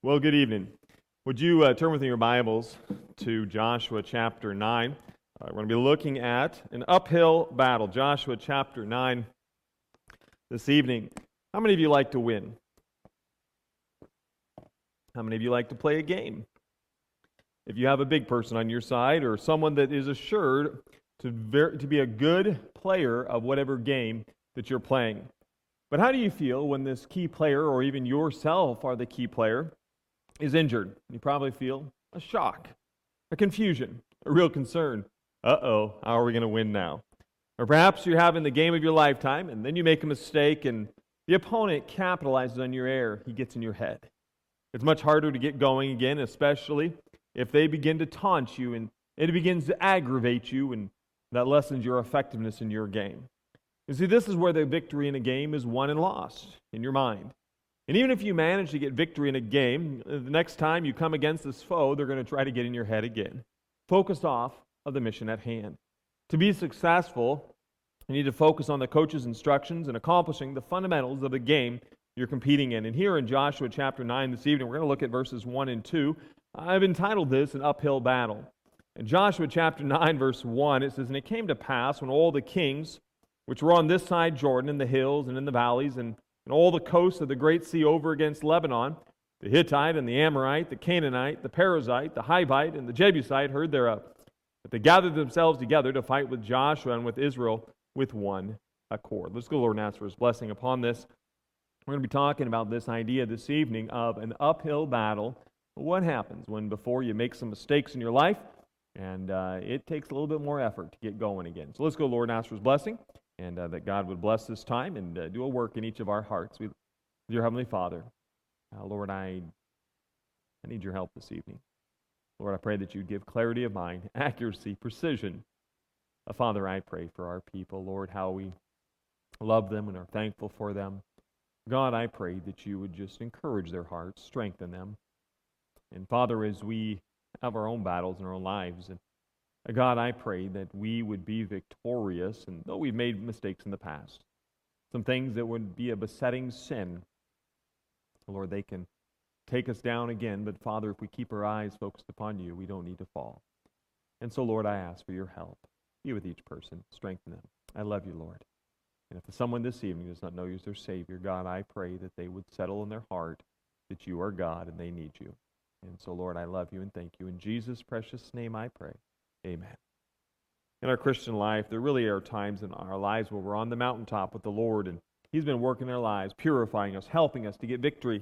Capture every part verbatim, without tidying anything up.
Well, good evening. Would you uh, turn with me your Bibles to Joshua chapter nine? Uh, we're going to be looking at an uphill battle. Joshua chapter nine this evening. How many of you like to win? How many of you like to play a game? If you have a big person on your side or someone that is assured to, ver- to be a good player of whatever game that you're playing. But how do you feel when this key player, or even yourself are the key player, is injured? You probably feel a shock, a confusion, a real concern. Uh-oh, how are we going to win now? Or perhaps you're having the game of your lifetime, and then you make a mistake, and the opponent capitalizes on your error. He gets in your head. It's much harder to get going again, especially if they begin to taunt you, and it begins to aggravate you, and that lessens your effectiveness in your game. You see, this is where the victory in a game is won and lost, in your mind. And even if you manage to get victory in a game, the next time you come against this foe, they're going to try to get in your head again. Focused off of the mission at hand. To be successful, you need to focus on the coach's instructions and accomplishing the fundamentals of the game you're competing in. And here in Joshua chapter nine this evening, we're going to look at verses one and two. I've entitled this an uphill battle. In Joshua chapter nine, verse one, it says, "And it came to pass when all the kings which were on this side Jordan, in the hills and in the valleys, and and all the coasts of the great sea over against Lebanon, the Hittite and the Amorite, the Canaanite, the Perizzite, the Hivite, and the Jebusite heard thereof. But they gathered themselves together to fight with Joshua and with Israel with one accord." Let's go, Lord, and ask for His blessing upon this. We're going to be talking about this idea this evening of an uphill battle. What happens when before you make some mistakes in your life, and uh, it takes a little bit more effort to get going again. So let's go, Lord, and ask for His blessing. And uh, that God would bless this time and uh, do a work in each of our hearts. We, dear Heavenly Father, uh, Lord, I, I need your help this evening. Lord, I pray that you give clarity of mind, accuracy, precision. Uh, Father, I pray for our people, Lord, how we love them and are thankful for them. God, I pray that you would just encourage their hearts, strengthen them. And Father, as we have our own battles in our own lives, and God, I pray that we would be victorious, and though we've made mistakes in the past, some things that would be a besetting sin, Lord, they can take us down again, but Father, if we keep our eyes focused upon you, we don't need to fall. And so, Lord, I ask for your help. Be with each person. Strengthen them. I love you, Lord. And if someone this evening does not know you as their Savior, God, I pray that they would settle in their heart that you are God and they need you. And so, Lord, I love you and thank you. In Jesus' precious name I pray. Amen. In our Christian life, there really are times in our lives where we're on the mountaintop with the Lord, and He's been working our lives, purifying us, helping us to get victory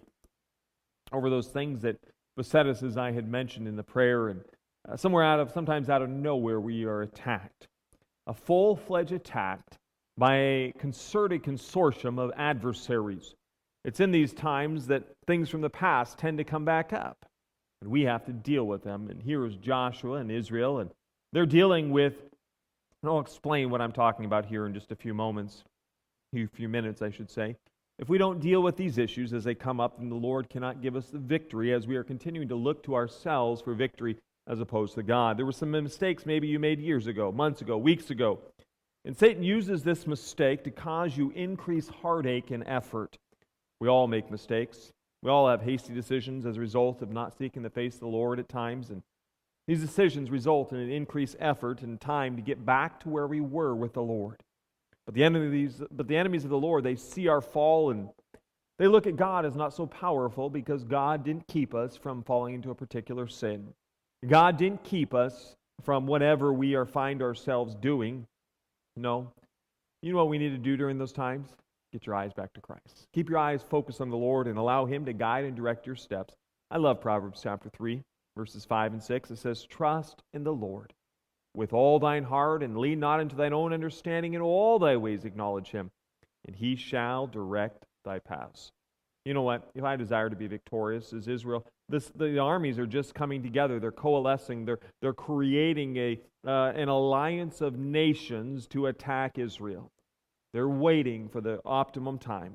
over those things that beset us, as I had mentioned in the prayer. And uh, somewhere out of, sometimes out of nowhere, we are attacked. A full-fledged attack by a concerted consortium of adversaries. It's in these times that things from the past tend to come back up, and we have to deal with them. And here is Joshua and Israel, and they're dealing with, and I'll explain what I'm talking about here in just a few moments, a few minutes, I should say. If we don't deal with these issues as they come up, then the Lord cannot give us the victory as we are continuing to look to ourselves for victory as opposed to God. There were some mistakes maybe you made years ago, months ago, weeks ago. And Satan uses this mistake to cause you increased heartache and effort. We all make mistakes. We all have hasty decisions as a result of not seeking the face of the Lord at times, and these decisions result in an increased effort and time to get back to where we were with the Lord. But the enemies, but the enemies of the Lord, they see our fall and they look at God as not so powerful because God didn't keep us from falling into a particular sin. God didn't keep us from whatever we are find ourselves doing. No. You know what we need to do during those times? Get your eyes back to Christ. Keep your eyes focused on the Lord and allow Him to guide and direct your steps. I love Proverbs chapter three. Verses five and six, it says, "Trust in the Lord with all thine heart, and lean not into thine own understanding. In all thy ways acknowledge Him, and He shall direct thy paths." You know what? If I desire to be victorious as Israel, this, the armies are just coming together. They're coalescing. They're, they're creating a uh, an alliance of nations to attack Israel. They're waiting for the optimum time.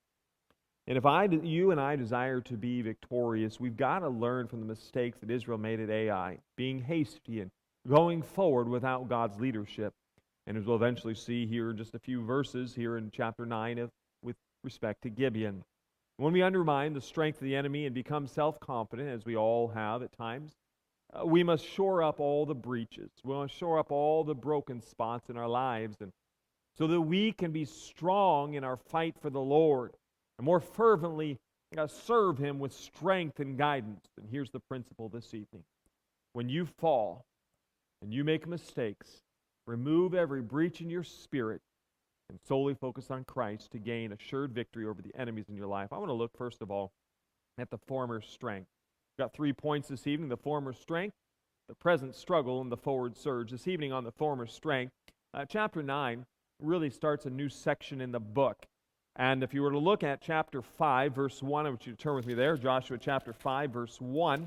And if I, you and I desire to be victorious, we've got to learn from the mistakes that Israel made at Ai, being hasty and going forward without God's leadership. And as we'll eventually see here in just a few verses here in chapter nine of, with respect to Gibeon. When we undermine the strength of the enemy and become self-confident, as we all have at times, uh, we must shore up all the breaches. We must shore up all the broken spots in our lives, and so that we can be strong in our fight for the Lord and more fervently uh, serve Him with strength and guidance. And here's the principle this evening. When you fall and you make mistakes, remove every breach in your spirit and solely focus on Christ to gain assured victory over the enemies in your life. I want to look, first of all, at the former strength. We've got three points this evening: the former strength, the present struggle, and the forward surge. This evening on the former strength, uh, chapter nine really starts a new section in the book. And if you were to look at chapter five, verse one, I want you to turn with me there, Joshua chapter five, verse one.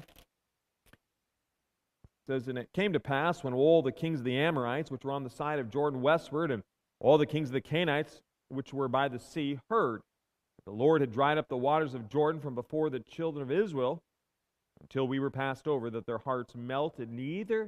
It says, "And it came to pass when all the kings of the Amorites, which were on the side of Jordan westward, and all the kings of the Canaanites, which were by the sea, heard that the Lord had dried up the waters of Jordan from before the children of Israel, until we were passed over, that their hearts melted. Neither,"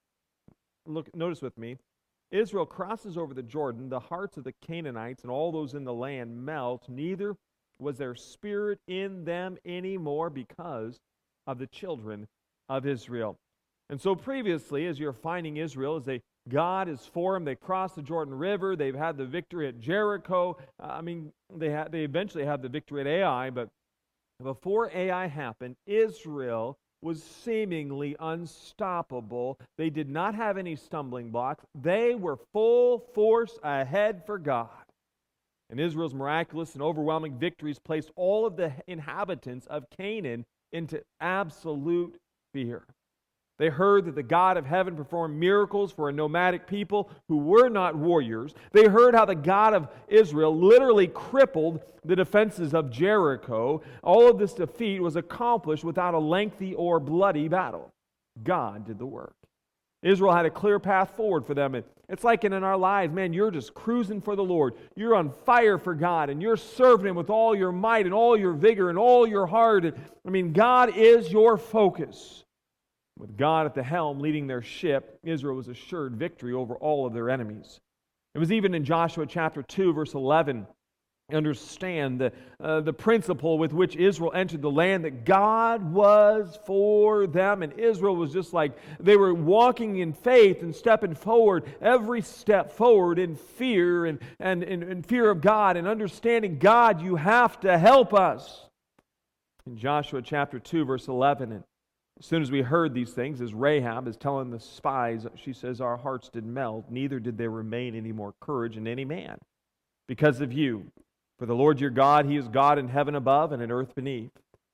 look, notice with me, Israel crosses over the Jordan, the hearts of the Canaanites and all those in the land melt, neither was their spirit in them anymore because of the children of Israel. And so previously, as you're finding Israel, as they God is for them, they cross the Jordan River, they've had the victory at Jericho. Uh, I mean, they had they eventually had the victory at Ai, but before Ai happened, Israel was seemingly unstoppable. They did not have any stumbling blocks. They were full force ahead for God. And Israel's miraculous and overwhelming victories placed all of the inhabitants of Canaan into absolute fear. They heard that the God of heaven performed miracles for a nomadic people who were not warriors. They heard how the God of Israel literally crippled the defenses of Jericho. All of this defeat was accomplished without a lengthy or bloody battle. God did the work. Israel had a clear path forward for them. And it's like in our lives, man, you're just cruising for the Lord. You're on fire for God, and you're serving Him with all your might and all your vigor and all your heart. And, I mean, God is your focus. With God at the helm leading their ship, Israel was assured victory over all of their enemies. It was even in Joshua chapter two, verse eleven, understand the, uh, the principle with which Israel entered the land, that God was for them, and Israel was just like, they were walking in faith and stepping forward, every step forward in fear and, and, and, and fear of God, and understanding, God, you have to help us. In Joshua chapter two, verse eleven, and as soon as we heard these things, as Rahab is telling the spies, she says, our hearts did melt, neither did there remain any more courage in any man because of you. For the Lord your God, He is God in heaven above and in earth beneath.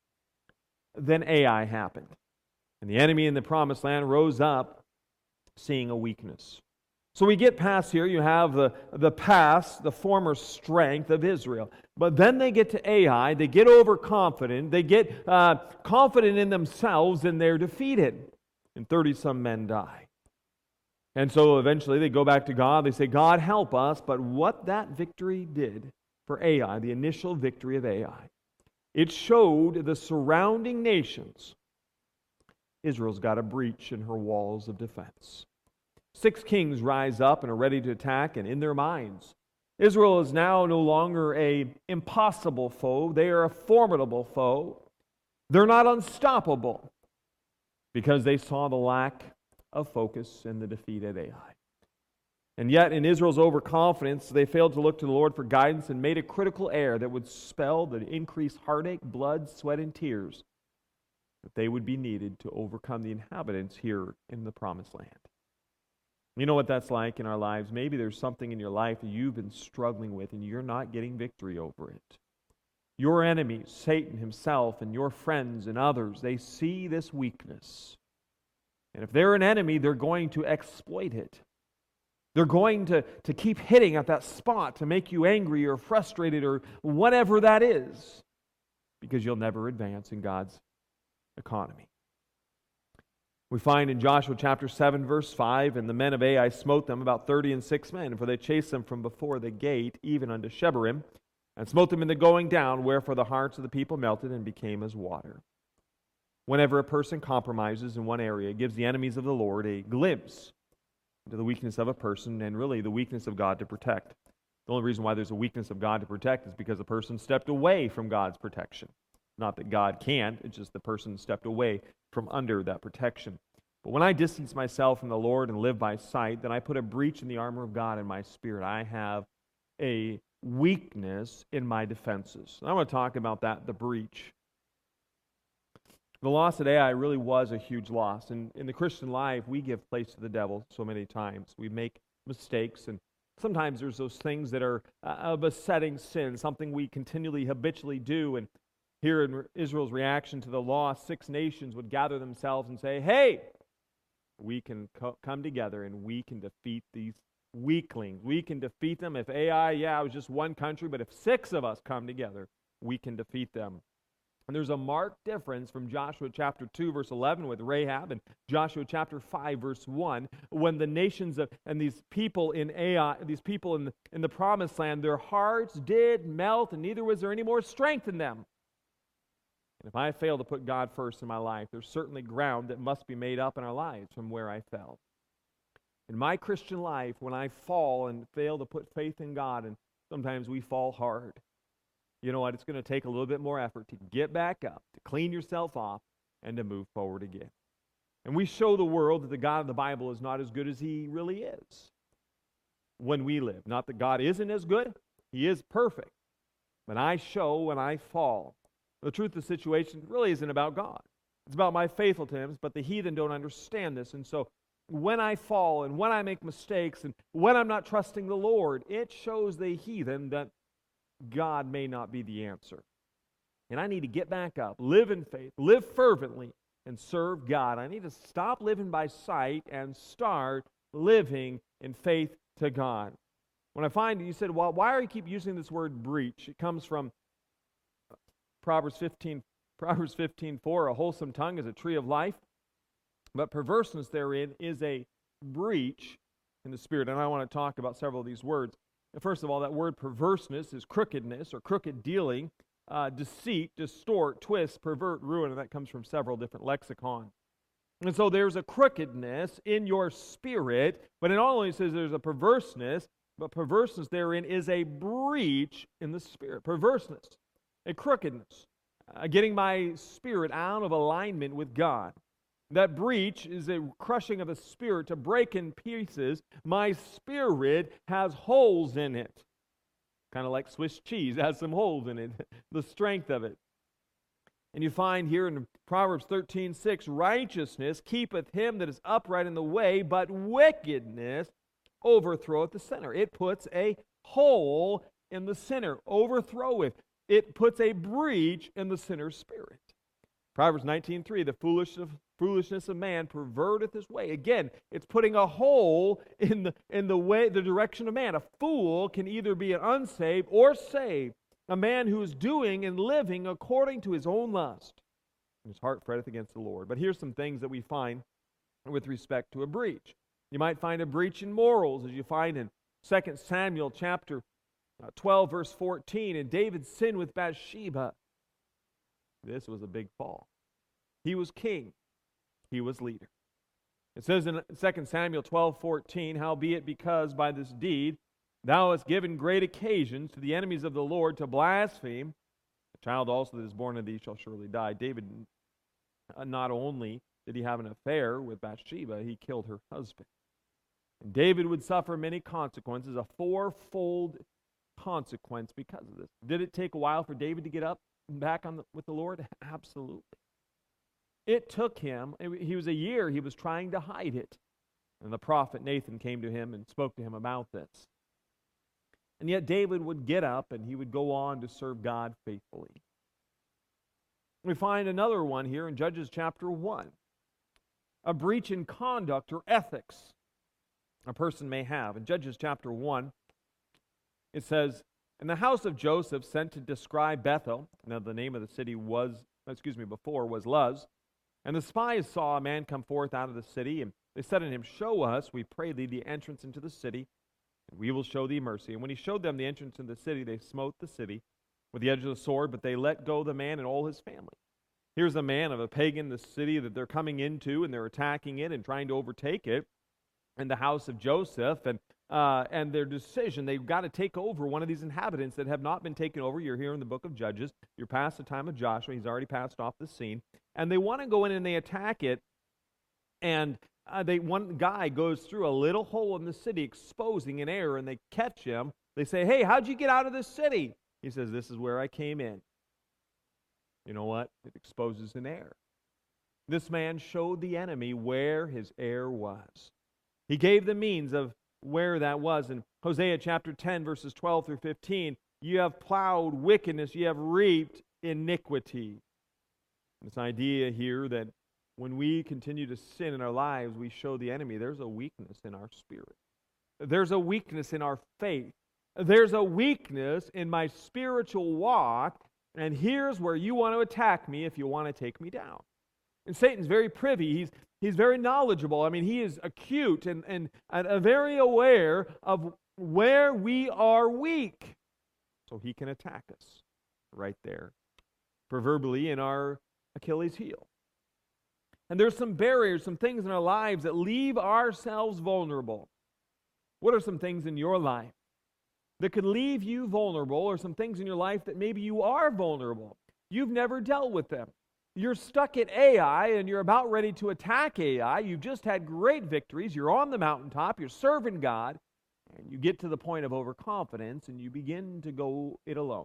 Then Ai happened, and the enemy in the promised land rose up, seeing a weakness. So we get past here, you have the, the past, the former strength of Israel. But then they get to Ai, they get overconfident, they get uh, confident in themselves, and they're defeated. And thirty-some men die. And so eventually they go back to God, they say, God, help us. But what that victory did for Ai, the initial victory of Ai, it showed the surrounding nations Israel's got a breach in her walls of defense. Six kings rise up and are ready to attack, and in their minds, Israel is now no longer an impossible foe. They are a formidable foe. They're not unstoppable because they saw the lack of focus in the defeat at Ai. And yet, in Israel's overconfidence, they failed to look to the Lord for guidance and made a critical error that would spell the increased heartache, blood, sweat, and tears that they would be needed to overcome the inhabitants here in the Promised Land. You know what that's like in our lives. Maybe there's something in your life that you've been struggling with and you're not getting victory over it. Your enemies, Satan himself and your friends and others, they see this weakness. And if they're an enemy, they're going to exploit it. They're going to, to keep hitting at that spot to make you angry or frustrated or whatever that is, because you'll never advance in God's economy. We find in Joshua chapter seven, verse five, and the men of Ai smote them about thirty and six men, for they chased them from before the gate, even unto Shebarim, and smote them in the going down, wherefore the hearts of the people melted and became as water. Whenever a person compromises in one area, it gives the enemies of the Lord a glimpse into the weakness of a person, and really the weakness of God to protect. The only reason why there's a weakness of God to protect is because the person stepped away from God's protection. Not that God can't, it's just the person stepped away from under that protection. But when I distance myself from the Lord and live by sight, then I put a breach in the armor of God in my spirit. I have a weakness in my defenses. And I want to talk about that, the breach. The loss of Ai really was a huge loss. And in the Christian life, we give place to the devil so many times. We make mistakes, and sometimes there's those things that are uh, a besetting sin, something we continually, habitually do. And here in Israel's reaction to the loss, six nations would gather themselves and say, hey, we can co- come together and we can defeat these weaklings. We can defeat them. If Ai, yeah, it was just one country, but if six of us come together, we can defeat them. And there's a marked difference from Joshua chapter two, verse eleven with Rahab, and Joshua chapter five, verse one, when the nations of, and these people in Ai, these people in the, in the promised land, their hearts did melt, and neither was there any more strength in them. And if I fail to put God first in my life, there's certainly ground that must be made up in our lives from where I fell. In my Christian life, when I fall and fail to put faith in God, and sometimes we fall hard, you know what? It's going to take a little bit more effort to get back up, to clean yourself off, and to move forward again. And we show the world that the God of the Bible is not as good as He really is when we live. Not that God isn't as good. He is perfect. But I show when I fall. The truth of the situation really isn't about God. It's about my faithful to Him, but the heathen don't understand this. And so when I fall and when I make mistakes and when I'm not trusting the Lord, it shows the heathen that God may not be the answer. And I need to get back up, live in faith, live fervently, and serve God. I need to stop living by sight and start living in faith to God. When I find, you said, well, why do you keep using this word breach? It comes from Proverbs fifteen, Proverbs fifteen four, a wholesome tongue is a tree of life, but perverseness therein is a breach in the spirit. And I want to talk about several of these words. First of all, that word perverseness is crookedness or crooked dealing, uh, deceit, distort, twist, pervert, ruin, and that comes from several different lexicons. And so there's a crookedness in your spirit, but it not only says there's a perverseness, but perverseness therein is a breach in the spirit. Perverseness, a crookedness, uh, getting my spirit out of alignment with God. That breach is a crushing of the spirit to break in pieces. My spirit has holes in it. Kind of like Swiss cheese, it has some holes in it, the strength of it. And you find here in Proverbs thirteen six, righteousness keepeth him that is upright in the way, but wickedness overthroweth the sinner. It puts a hole in the sinner, overthroweth. It puts a breach in the sinner's spirit. Proverbs nineteen three, the foolish of, foolishness of man perverteth his way. Again, it's putting a hole in the in the way, the direction of man. A fool can either be an unsaved or saved. A man who is doing and living according to his own lust. His heart fretteth against the Lord. But here's some things that we find with respect to a breach. You might find a breach in morals, as you find in Second Samuel chapter twelve, verse fourteen. And David sinned with Bathsheba. This was a big fall. He was king. He was leader. It says in Second Samuel twelve fourteen, howbeit because by this deed thou hast given great occasions to the enemies of the Lord to blaspheme, the child also that is born of thee shall surely die. David, uh, not only did he have an affair with Bathsheba, he killed her husband. And David would suffer many consequences, a fourfold consequence because of this. Did it take a while for David to get up back on the, with the Lord? Absolutely. It took him, he was a year, he was trying to hide it. And the prophet Nathan came to him and spoke to him about this. And yet David would get up and he would go on to serve God faithfully. We find another one here in Judges chapter one. A breach in conduct or ethics a person may have. In Judges chapter one, it says, and the house of Joseph sent to describe Bethel. Now the name of the city was, excuse me, before was Luz. And the spies saw a man come forth out of the city, and they said unto him, show us, we pray thee, the entrance into the city, and we will show thee mercy. And when he showed them the entrance into the city, they smote the city with the edge of the sword, but they let go the man and all his family. Here's a man of a pagan, the city that they're coming into, and they're attacking it and trying to overtake it, in the house of Joseph. And uh, and their decision. They've got to take over one of these inhabitants that have not been taken over. You're here in the book of Judges. You're past the time of Joshua. He's already passed off the scene. And they want to go in and they attack it. And uh, they one guy goes through a little hole in the city exposing an error, and they catch him. They say, hey, how'd you get out of this city? He says, this is where I came in. You know what? It exposes an error. This man showed the enemy where his error was. He gave the means of where that was. In Hosea chapter ten, verses twelve through fifteen, you have plowed wickedness, you have reaped iniquity. This idea here that when we continue to sin in our lives, we show the enemy there's a weakness in our spirit. There's a weakness in our faith. There's a weakness in my spiritual walk, and here's where you want to attack me if you want to take me down. And Satan's very privy. He's, he's very knowledgeable. I mean, he is acute and, and, and uh, very aware of where we are weak. So he can attack us right there, proverbially in our Achilles heel. And there's some barriers, some things in our lives that leave ourselves vulnerable. What are some things in your life that could leave you vulnerable, or some things in your life that maybe you are vulnerable? You've never dealt with them. You're stuck at Ai, and you're about ready to attack Ai. You've just had great victories. You're on the mountaintop. You're serving God. And you get to the point of overconfidence, and you begin to go it alone.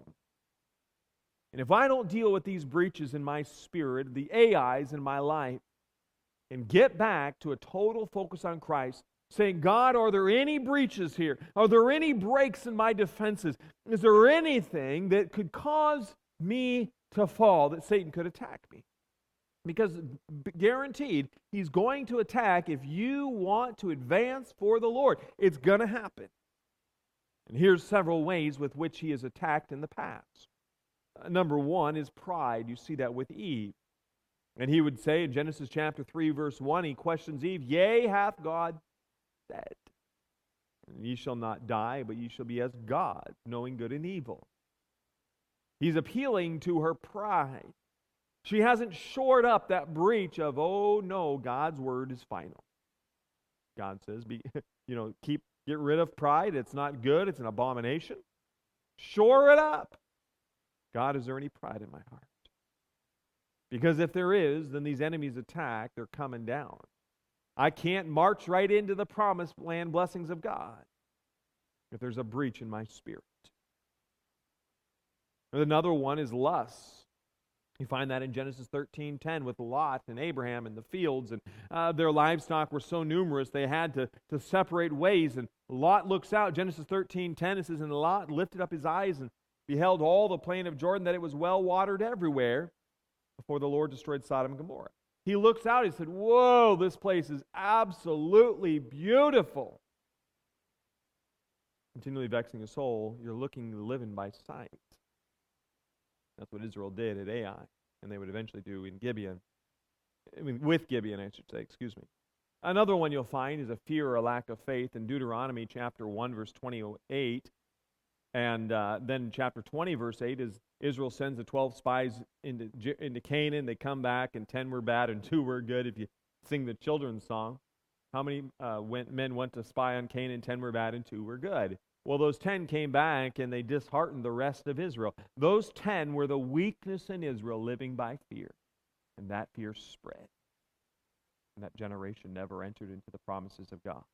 And if I don't deal with these breaches in my spirit, the Ais in my life, and get back to a total focus on Christ, saying, God, are there any breaches here? Are there any breaks in my defenses? Is there anything that could cause me to fall, that Satan could attack me? Because guaranteed, he's going to attack if you want to advance for the Lord. It's going to happen. And here's several ways with which he has attacked in the past. Uh, number one is pride. You see that with Eve. And he would say in Genesis chapter three, verse one, he questions Eve, yea, hath God said, ye shall not die, but ye shall be as God, knowing good and evil. He's appealing to her pride. She hasn't shored up that breach of, oh no, God's word is final. God says, be, you know, keep, get rid of pride. It's not good. It's an abomination. Shore it up. God, is there any pride in my heart? Because if there is, then these enemies attack, they're coming down. I can't march right into the promised land blessings of God if there's a breach in my spirit. Another one is lust. You find that in Genesis thirteen ten with Lot and Abraham in the fields, and uh, their livestock were so numerous they had to, to separate ways. And Lot looks out, Genesis thirteen ten, it says, and Lot lifted up his eyes and beheld all the plain of Jordan, that it was well watered everywhere, before the Lord destroyed Sodom and Gomorrah. He looks out, he said, whoa, this place is absolutely beautiful. Continually vexing his soul, you're looking, living by sight. That's what Israel did at Ai, and they would eventually do in Gibeon. I mean, with Gibeon, I should say, excuse me. Another one you'll find is a fear or a lack of faith in Deuteronomy chapter one, verse twenty-eight. And uh, then chapter twenty, verse eight, is Israel sends the twelve spies into, into Canaan. They come back, and ten were bad and two were good, if you sing the children's song. How many uh, went, men went to spy on Canaan? Ten were bad and two were good. Well, those ten came back, and they disheartened the rest of Israel. Those ten were the weakness in Israel, living by fear. And that fear spread. And that generation never entered into the promises of God.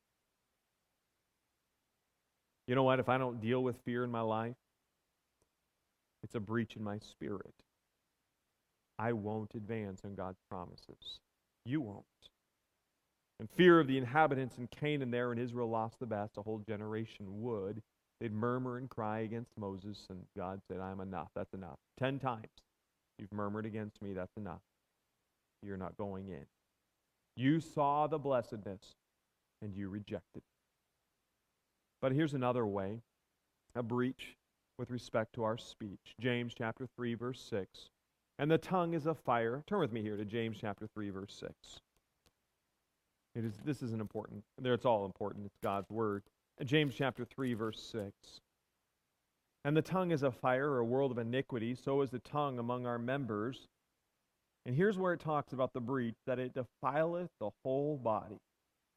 You know what? If I don't deal with fear in my life, it's a breach in my spirit. I won't advance in God's promises. You won't. And fear of the inhabitants in Canaan there, and Israel lost the best, a whole generation would. They'd murmur and cry against Moses, and God said, I'm enough. That's enough. Ten times you've murmured against me. That's enough. You're not going in. You saw the blessedness, and you rejected. But here's another way, a breach with respect to our speech. James chapter three, verse six. And the tongue is a fire. Turn with me here to James chapter three, verse six. It is, this is an important, there it's all important, it's God's word. James chapter three, verse six. And the tongue is a fire, or a world of iniquity, so is the tongue among our members. And here's where it talks about the breach, that it defileth the whole body.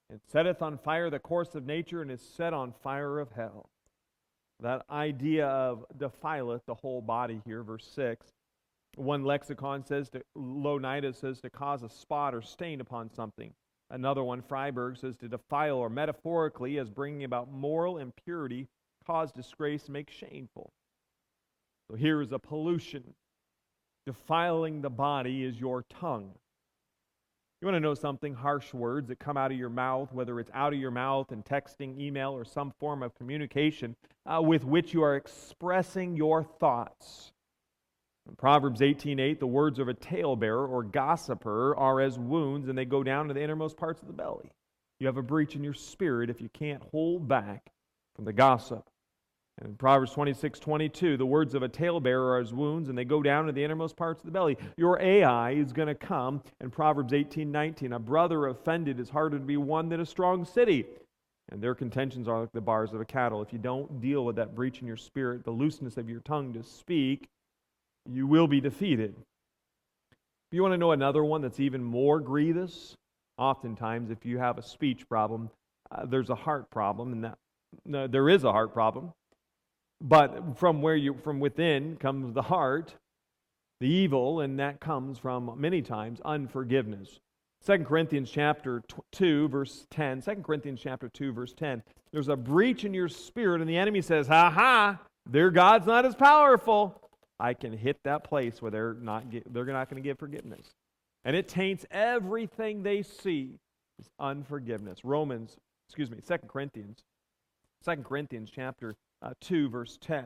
and setteth on fire the course of nature, and is set on fire of hell. That idea of defileth the whole body here, verse six. One lexicon says, to, Louw-Nida says, to cause a spot or stain upon something. Another one, Freiberg, says to defile, or metaphorically as bringing about moral impurity, cause disgrace, make shameful. So here is a pollution. Defiling the body is your tongue. You want to know something? Harsh words that come out of your mouth, whether it's out of your mouth in texting, email, or some form of communication uh, with which you are expressing your thoughts. In Proverbs eighteen eight, the words of a talebearer or gossiper are as wounds, and they go down to the innermost parts of the belly. You have a breach in your spirit if you can't hold back from the gossip. And in Proverbs twenty-six twenty-two, the words of a talebearer are as wounds, and they go down to the innermost parts of the belly. Your Ai is going to come. In Proverbs eighteen nineteen, a brother offended is harder to be won than a strong city, and their contentions are like the bars of a cattle. If you don't deal with that breach in your spirit, the looseness of your tongue to speak, you will be defeated. If you want to know another one that's even more grievous, oftentimes if you have a speech problem, uh, there's a heart problem, and that no, there is a heart problem. But from where you from within comes the heart, the evil, and that comes from many times unforgiveness. Second Corinthians chapter two, verse ten. Second Corinthians chapter two, verse ten. There's a breach in your spirit, and the enemy says, "Ha ha! Their God's not as powerful. I can hit that place where they're not they're not going to give forgiveness," and it taints everything they see. It's unforgiveness. Romans, excuse me, Second Corinthians, Second Corinthians chapter uh, two, verse ten.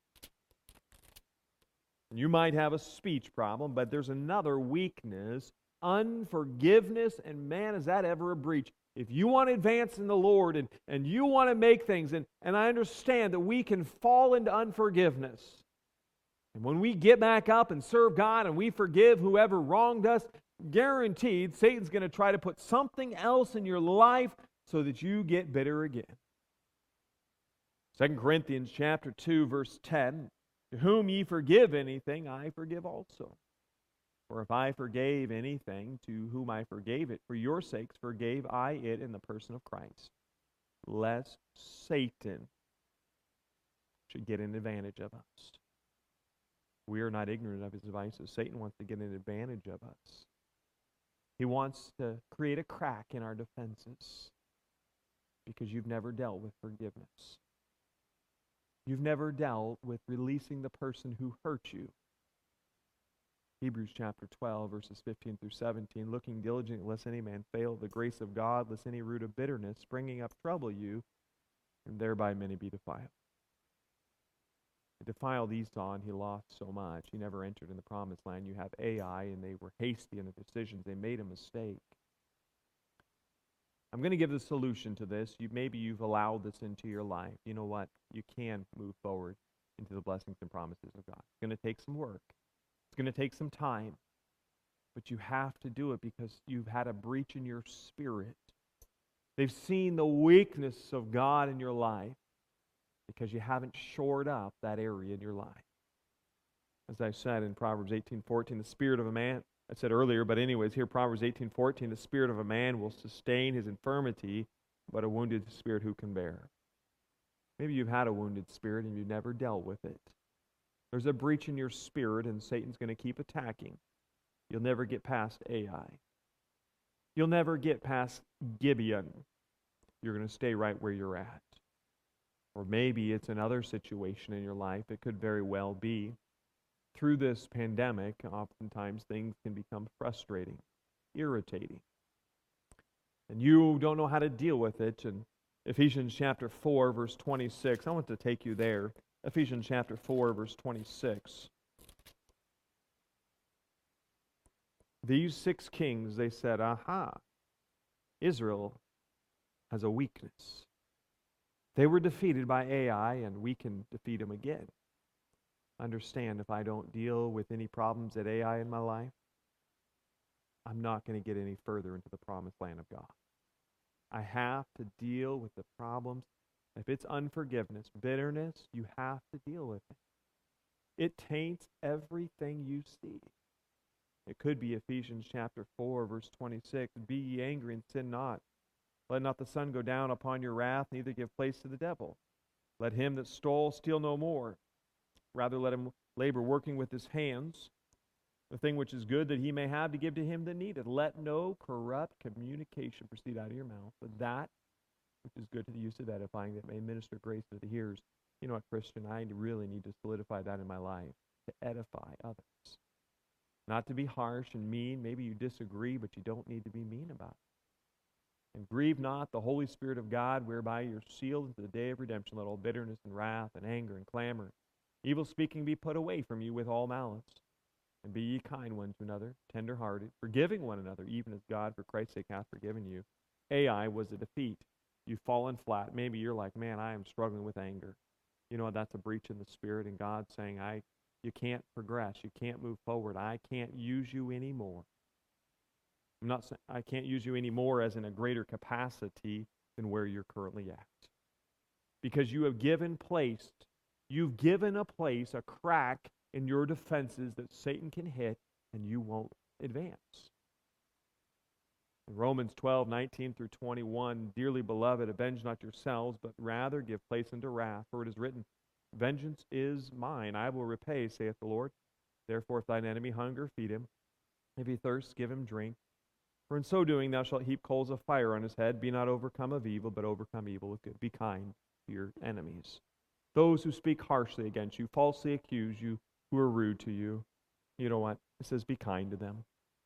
And you might have a speech problem, but there's another weakness: unforgiveness. And man, is that ever a breach? If you want to advance in the Lord and, and you want to make things, and, and I understand that we can fall into unforgiveness. And when we get back up and serve God and we forgive whoever wronged us, guaranteed Satan's going to try to put something else in your life so that you get bitter again. Second Corinthians chapter two, verse ten. To whom ye forgive anything, I forgive also. For if I forgave anything, to whom I forgave it, for your sakes forgave I it in the person of Christ, lest Satan should get an advantage of us. We are not ignorant of his devices. Satan wants to get an advantage of us. He wants to create a crack in our defenses because you've never dealt with forgiveness. You've never dealt with releasing the person who hurt you. Hebrews chapter twelve, verses fifteen through seventeen, looking diligently lest any man fail the grace of God, lest any root of bitterness springing up trouble you, and thereby many be defiled. He defiled Esau, and he lost so much. He never entered in the promised land. You have Ai, and they were hasty in their decisions. They made a mistake. I'm going to give the solution to this. You, maybe you've allowed this into your life. You know what? You can move forward into the blessings and promises of God. It's going to take some work. It's going to take some time. But you have to do it because you've had a breach in your spirit. They've seen the weakness of God in your life because you haven't shored up that area in your life. As I said in Proverbs eighteen fourteen, the spirit of a man, I said earlier, but anyways, here Proverbs eighteen fourteen, the spirit of a man will sustain his infirmity, but a wounded spirit who can bear? Maybe you've had a wounded spirit and you've never dealt with it. There's a breach in your spirit, and Satan's going to keep attacking. You'll never get past Ai. You'll never get past Gibeon. You're going to stay right where you're at. Or maybe it's another situation in your life. It could very well be. Through this pandemic, oftentimes things can become frustrating, irritating. And you don't know how to deal with it. And Ephesians chapter four, verse twenty-six, I want to take you there. Ephesians chapter four, verse twenty-six. These six kings, they said, aha, Israel has a weakness. They were defeated by Ai, and we can defeat them again. Understand, if I don't deal with any problems at Ai in my life, I'm not going to get any further into the promised land of God. I have to deal with the problems. If it's unforgiveness, bitterness, you have to deal with it. It taints everything you see. It could be Ephesians chapter four, verse twenty-six. Be ye angry and sin not. Let not the sun go down upon your wrath, neither give place to the devil. Let him that stole steal no more. Rather let him labor working with his hands, the thing which is good that he may have to give to him that needeth. Let no corrupt communication proceed out of your mouth, but that which is good to the use of edifying, that may minister grace to the hearers. You know what, Christian, I really need to solidify that in my life, to edify others. Not to be harsh and mean. Maybe you disagree, but you don't need to be mean about it. And grieve not the Holy Spirit of God, whereby you're sealed into the day of redemption. Let all bitterness and wrath and anger and clamor, evil speaking be put away from you with all malice. And be ye kind one to another, tender-hearted, forgiving one another, even as God for Christ's sake hath forgiven you. Ai was a defeat. You've fallen flat. Maybe you're like, man, I am struggling with anger. You know what? That's a breach in the Spirit, and God's saying, I, you can't progress. You can't move forward. I can't use you anymore. I'm not saying I can't use you anymore as in a greater capacity than where you're currently at. Because you have given place, you've given a place, a crack in your defenses that Satan can hit, and you won't advance. In Romans twelve, nineteen through twenty-one, dearly beloved, avenge not yourselves, but rather give place unto wrath, for it is written, vengeance is mine, I will repay, saith the Lord. Therefore, if thine enemy hunger, feed him. If he thirst, give him drink. For in so doing thou shalt heap coals of fire on his head. Be not overcome of evil, but overcome evil with good. Be kind to your enemies. Those who speak harshly against you, falsely accuse you, who are rude to you, you know what? It says be kind to them.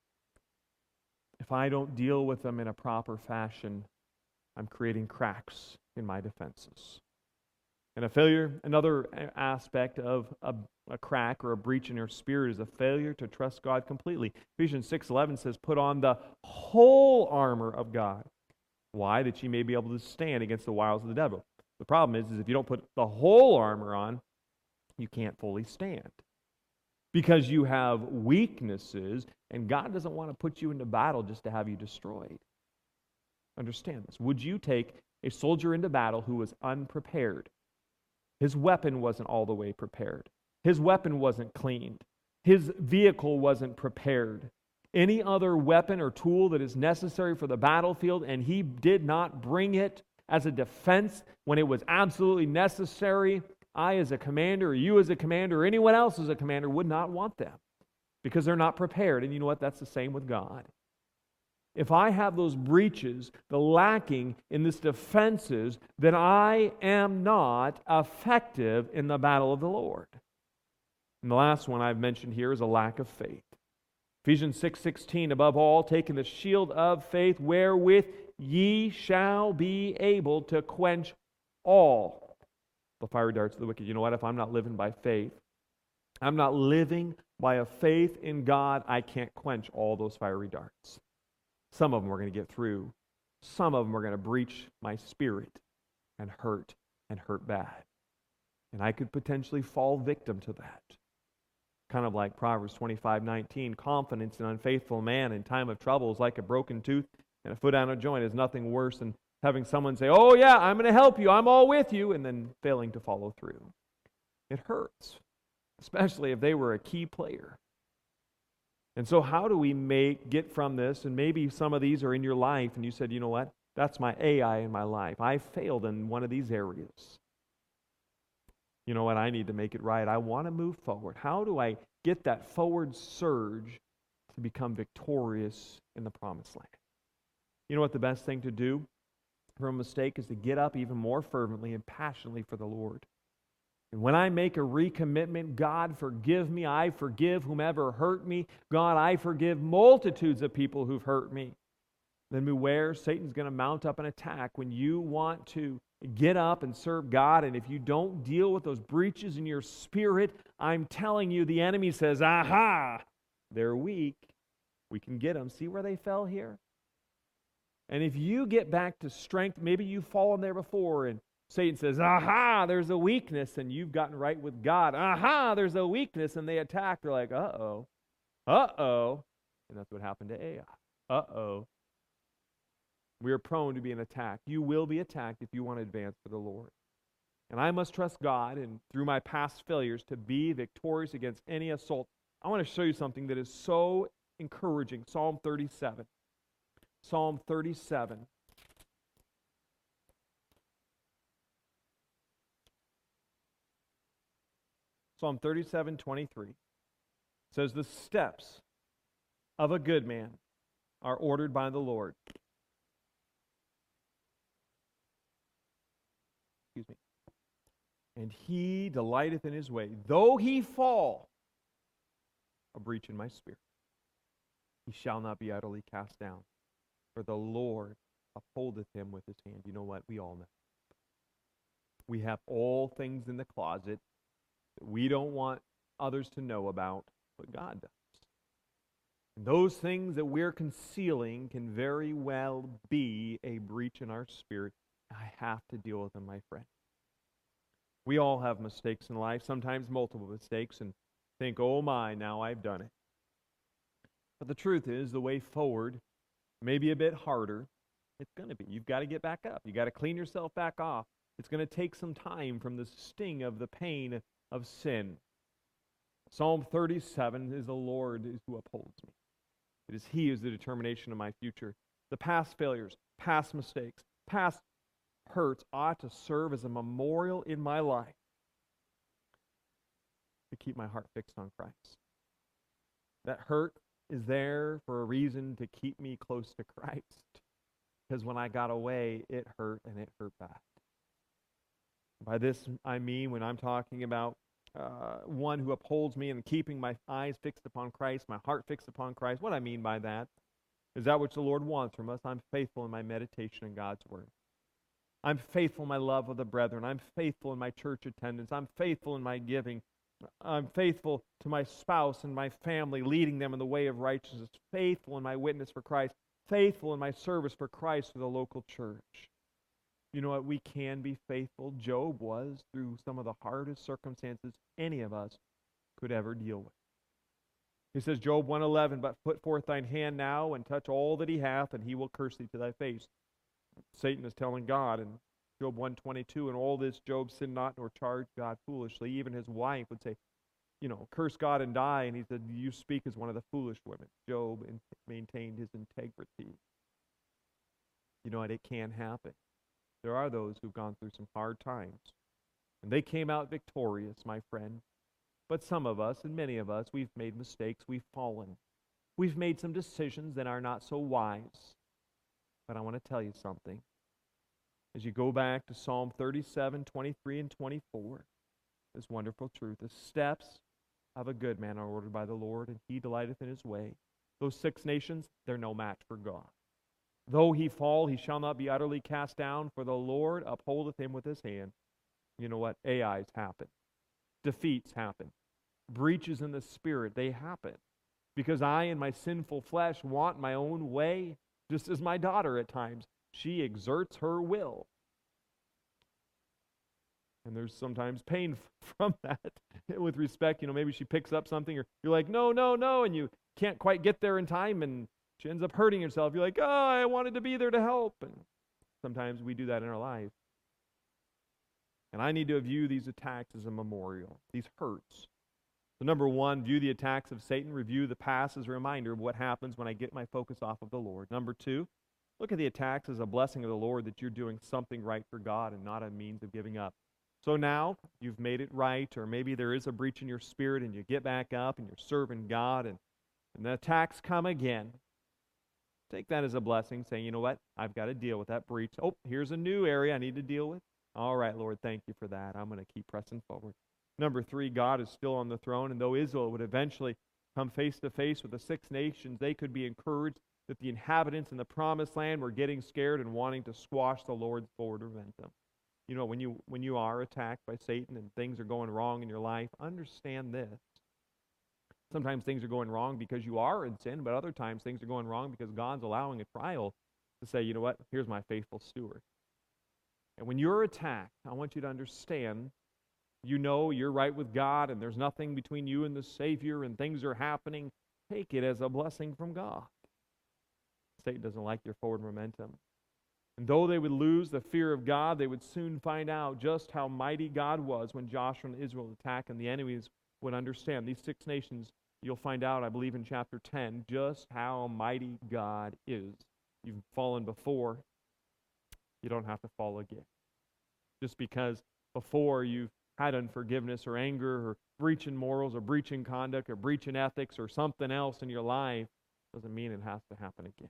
If I don't deal with them in a proper fashion, I'm creating cracks in my defenses. And a failure, another aspect of a, a crack or a breach in your spirit is a failure to trust God completely. Ephesians six eleven says, put on the whole armor of God. Why? That ye may be able to stand against the wiles of the devil. The problem is, is if you don't put the whole armor on, you can't fully stand. Because you have weaknesses, and God doesn't want to put you into battle just to have you destroyed. Understand this. Would you take a soldier into battle who was unprepared? His weapon wasn't all the way prepared. His weapon wasn't cleaned. His vehicle wasn't prepared. Any other weapon or tool that is necessary for the battlefield, and he did not bring it as a defense when it was absolutely necessary, I as a commander, or you as a commander, or anyone else as a commander would not want them because they're not prepared. And you know what? That's the same with God. If I have those breaches, the lacking in this defenses, then I am not effective in the battle of the Lord. And the last one I've mentioned here is a lack of faith. Ephesians six sixteen, above all, taking the shield of faith, wherewith ye shall be able to quench all the fiery darts of the wicked. You know what? If I'm not living by faith, I'm not living by a faith in God, I can't quench all those fiery darts. Some of them are going to get through. Some of them are going to breach my spirit and hurt and hurt bad. And I could potentially fall victim to that. Kind of like Proverbs twenty-five nineteen, confidence in an unfaithful man in time of trouble is like a broken tooth, and a foot out of joint is nothing worse than having someone say, oh yeah, I'm going to help you, I'm all with you, and then failing to follow through. It hurts, especially if they were a key player. And so how do we make get from this, and maybe some of these are in your life, and you said, you know what, that's my A I in my life. I failed in one of these areas. You know what, I need to make it right. I want to move forward. How do I get that forward surge to become victorious in the promised land? You know what the best thing to do for a mistake is to get up even more fervently and passionately for the Lord. And when I make a recommitment, God, forgive me, I forgive whomever hurt me. God, I forgive multitudes of people who've hurt me. Then beware, Satan's going to mount up an attack when you want to get up and serve God. And if you don't deal with those breaches in your spirit, I'm telling you, the enemy says, aha, they're weak. We can get them. See where they fell here? And if you get back to strength, maybe you've fallen there before, and Satan says, aha, there's a weakness, and you've gotten right with God. Aha, there's a weakness, and they attack. They're like, uh-oh, uh-oh. And that's what happened to Ai. Uh-oh. We are prone to being attacked. You will be attacked if you want to advance for the Lord. And I must trust God, and through my past failures, to be victorious against any assault. I want to show you something that is so encouraging. Psalm thirty-seven. Psalm thirty-seven. Psalm thirty-seven twenty-three says, the steps of a good man are ordered by the Lord. Excuse me. And he delighteth in his way. Though he fall, a breach in my spirit, he shall not be utterly cast down. For the Lord upholdeth him with his hand. You know what? We all know. We have all things in the closet that we don't want others to know about, but God does. And those things that we're concealing can very well be a breach in our spirit. I have to deal with them, my friend. We all have mistakes in life, sometimes multiple mistakes, and think, oh my, now I've done it. But the truth is, the way forward may be a bit harder. It's going to be. You've got to get back up. You've got to clean yourself back off. It's going to take some time from the sting of the pain of sin. Psalm thirty-seven is the Lord who upholds me. It is He who is the determination of my future. The past failures, past mistakes, past hurts ought to serve as a memorial in my life to keep my heart fixed on Christ. That hurt is there for a reason to keep me close to Christ. Because when I got away, it hurt, and it hurt bad. By this, I mean when I'm talking about uh, one who upholds me and keeping my eyes fixed upon Christ, my heart fixed upon Christ. What I mean by that is that which the Lord wants from us. I'm faithful in my meditation in God's Word. I'm faithful in my love of the brethren. I'm faithful in my church attendance. I'm faithful in my giving. I'm faithful to my spouse and my family, leading them in the way of righteousness. Faithful in my witness for Christ. Faithful in my service for Christ to the local church. You know what? We can be faithful. Job was through some of the hardest circumstances any of us could ever deal with. He says, Job one eleven, but put forth thine hand now and touch all that he hath, and he will curse thee to thy face. Satan is telling God in Job one twenty-two, and all this Job sinned not nor charged God foolishly. Even his wife would say, you know, curse God and die. And he said, you speak as one of the foolish women. Job in- maintained his integrity. You know what? It can happen. There are those who've gone through some hard times. And they came out victorious, my friend. But some of us, and many of us, we've made mistakes. We've fallen. We've made some decisions that are not so wise. But I want to tell you something. As you go back to Psalm thirty-seven, twenty-three, and twenty-four, this wonderful truth. The steps of a good man are ordered by the Lord, and he delighteth in his way. Those six nations, they're no match for God. Though he fall, he shall not be utterly cast down, for the Lord upholdeth him with his hand. You know what? A Is happen. Defeats happen. Breaches in the spirit, they happen. Because I in my sinful flesh want my own way, just as my daughter at times. She exerts her will. And there's sometimes pain from that. With respect, you know, maybe she picks up something, or you're like, no, no, no, and you can't quite get there in time, and she ends up hurting herself. You're like, oh, I wanted to be there to help. And sometimes we do that in our life. And I need to view these attacks as a memorial, these hurts. So number one, view the attacks of Satan. Review the past as a reminder of what happens when I get my focus off of the Lord. Number two, look at the attacks as a blessing of the Lord that you're doing something right for God and not a means of giving up. So now you've made it right, or maybe there is a breach in your spirit and you get back up and you're serving God, and, and the attacks come again. Take that as a blessing, saying, you know what, I've got to deal with that breach. Oh, here's a new area I need to deal with. All right, Lord, thank you for that. I'm going to keep pressing forward. Number three, God is still on the throne, and though Israel would eventually come face to face with the six nations, they could be encouraged that the inhabitants in the promised land were getting scared and wanting to squash the Lord's forward momentum. You know, when you when you are attacked by Satan and things are going wrong in your life, understand this. Sometimes things are going wrong because you are in sin, but other times things are going wrong because God's allowing a trial to say, you know what, here's my faithful steward. And when you're attacked, I want you to understand, you know you're right with God and there's nothing between you and the Savior and things are happening. Take it as a blessing from God. Satan doesn't like your forward momentum. And though they would lose the fear of God, they would soon find out just how mighty God was when Joshua and Israel attacked, and the enemies would understand. These six nations, you'll find out, I believe in chapter ten, just how mighty God is. You've fallen before, you don't have to fall again. Just because before you've had unforgiveness or anger or breaching morals or breaching conduct or breaching ethics or something else in your life, doesn't mean it has to happen again.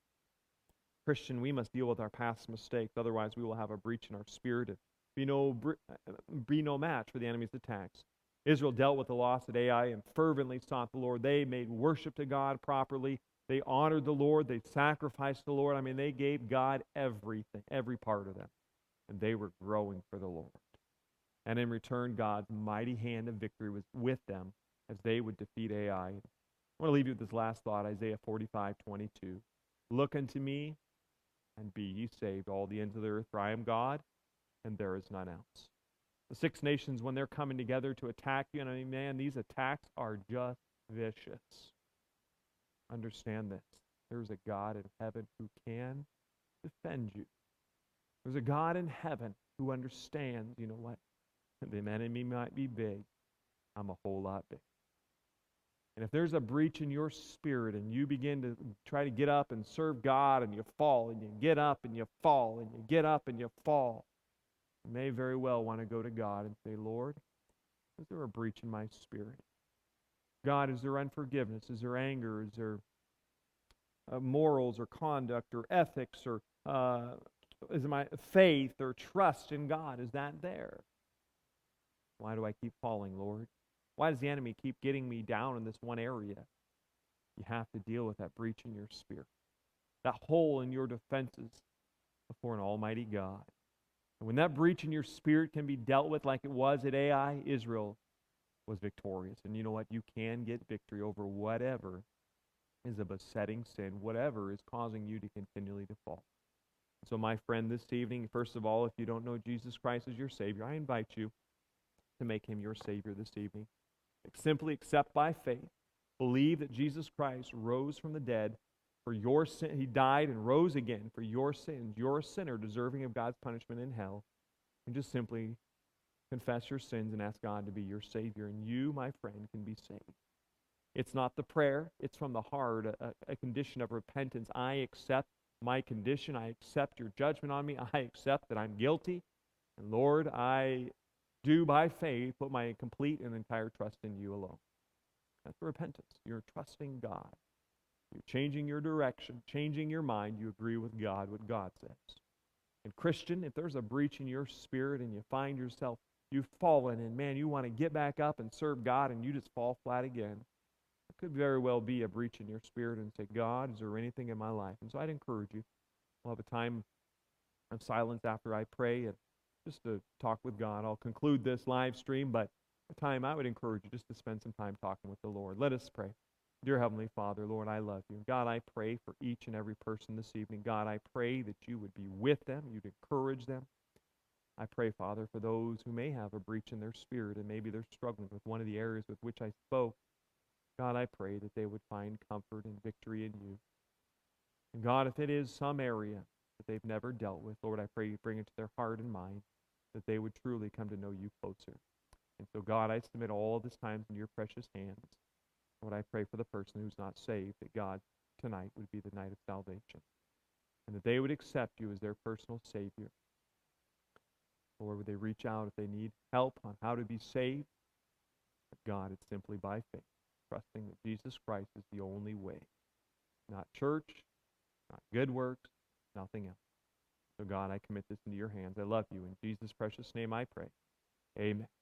Christian, we must deal with our past mistakes. Otherwise, we will have a breach in our spirit and be no, be no match for the enemy's attacks. Israel dealt with the loss at Ai and fervently sought the Lord. They made worship to God properly. They honored the Lord. They sacrificed the Lord. I mean, they gave God everything, every part of them. And they were growing for the Lord. And in return, God's mighty hand of victory was with them as they would defeat Ai. I want to leave you with this last thought, Isaiah forty-five twenty-two. Look unto me, and be ye saved, all the ends of the earth, for I am God, and there is none else. The six nations, when they're coming together to attack you, and I mean, man, these attacks are just vicious. Understand this. There's a God in heaven who can defend you. There's a God in heaven who understands, you know what? The enemy might be big. I'm a whole lot big. And if there's a breach in your spirit and you begin to try to get up and serve God and you fall and you get up and you fall and you get up and you fall, you may very well want to go to God and say, Lord, is there a breach in my spirit? God, is there unforgiveness? Is there anger? Is there uh, morals or conduct or ethics or uh, is my faith or trust in God? Is that there? Why do I keep falling, Lord? Why does the enemy keep getting me down in this one area? You have to deal with that breach in your spirit, that hole in your defenses before an almighty God. And when that breach in your spirit can be dealt with like it was at Ai, Israel was victorious. And you know what? You can get victory over whatever is a besetting sin, whatever is causing you to continually to fall. So my friend, this evening, first of all, if you don't know Jesus Christ as your Savior, I invite you to make Him your Savior this evening. Simply accept by faith. Believe that Jesus Christ rose from the dead for your sin. He died and rose again for your sins. You're a sinner deserving of God's punishment in hell. And just simply confess your sins and ask God to be your Savior. And you, my friend, can be saved. It's not the prayer. It's from the heart, a, a condition of repentance. I accept my condition. I accept your judgment on me. I accept that I'm guilty. And Lord, I do by faith put my complete and entire trust in you alone. That's repentance. You're trusting God. You're changing your direction, changing your mind. You agree with God, what God says. And Christian, if there's a breach in your spirit and you find yourself, you've fallen, and man, you want to get back up and serve God and you just fall flat again, it could very well be a breach in your spirit and say, God, is there anything in my life? And so I'd encourage you. We'll have a time of silence after I pray and just to talk with God. I'll conclude this live stream, but a time I would encourage you just to spend some time talking with the Lord. Let us pray. Dear Heavenly Father, Lord, I love you. God, I pray for each and every person this evening. God, I pray that you would be with them, you'd encourage them. I pray, Father, for those who may have a breach in their spirit and maybe they're struggling with one of the areas with which I spoke. God, I pray that they would find comfort and victory in you. And God, if it is some area that they've never dealt with, Lord, I pray you bring it to their heart and mind, that they would truly come to know you closer. And so, God, I submit all of this time in your precious hands. Lord, I pray for the person who's not saved, that God, tonight would be the night of salvation, and that they would accept you as their personal Savior. Lord, would they reach out if they need help on how to be saved? But God, it's simply by faith, trusting that Jesus Christ is the only way. Not church, not good works, nothing else. So God, I commit this into your hands. I love you. In Jesus' precious name I pray. Amen.